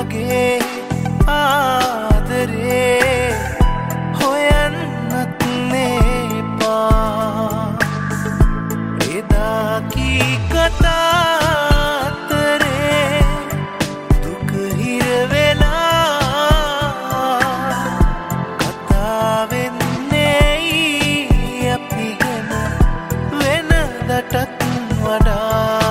වගේ ආදරේ හොයන්නත් නේපා එදා කී කතාතරේ දුක හිර වෙලා කතා වෙන්නේ අපි ගැන වෙනදටත් වඩා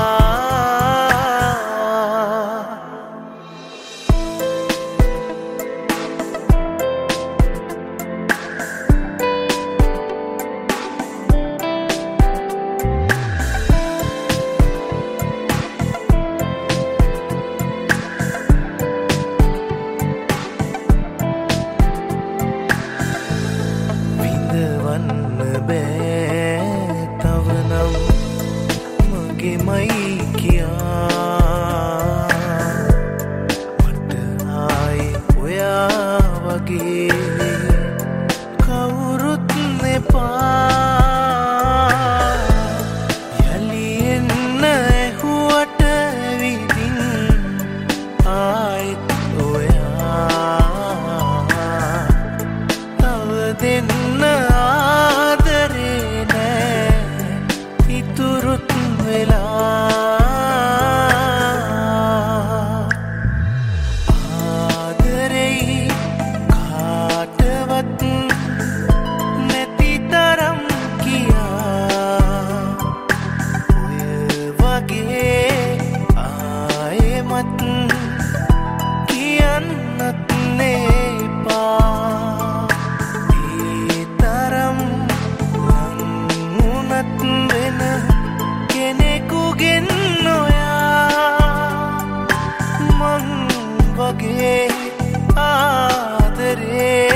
මයි කියා මට ආයේ ඔයා වගේ කවුරුත් නෙපා යලි එන්න ඇහුවට විදින් ආයෙත් ඔයා තව දෙන්න ආදරේ නෑ ඉතුරුත් ආදරෙයි කාටවත් නැති තරම් කියා ඔය වගේ ආයෙමත් කියන්නත් නේපා ඒ තරම් ලං වුණත් වෙන කෙනෙකුගෙන් නොයා මං වගේ ආදරේ